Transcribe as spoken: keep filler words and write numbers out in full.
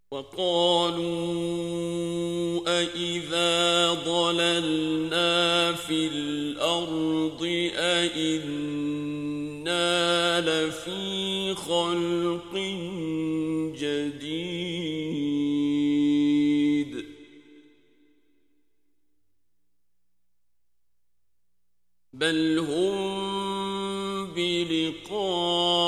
وقالوا أإذا ضللنا في الأرض أإنا لفي خلق جديد بل هم بلقاء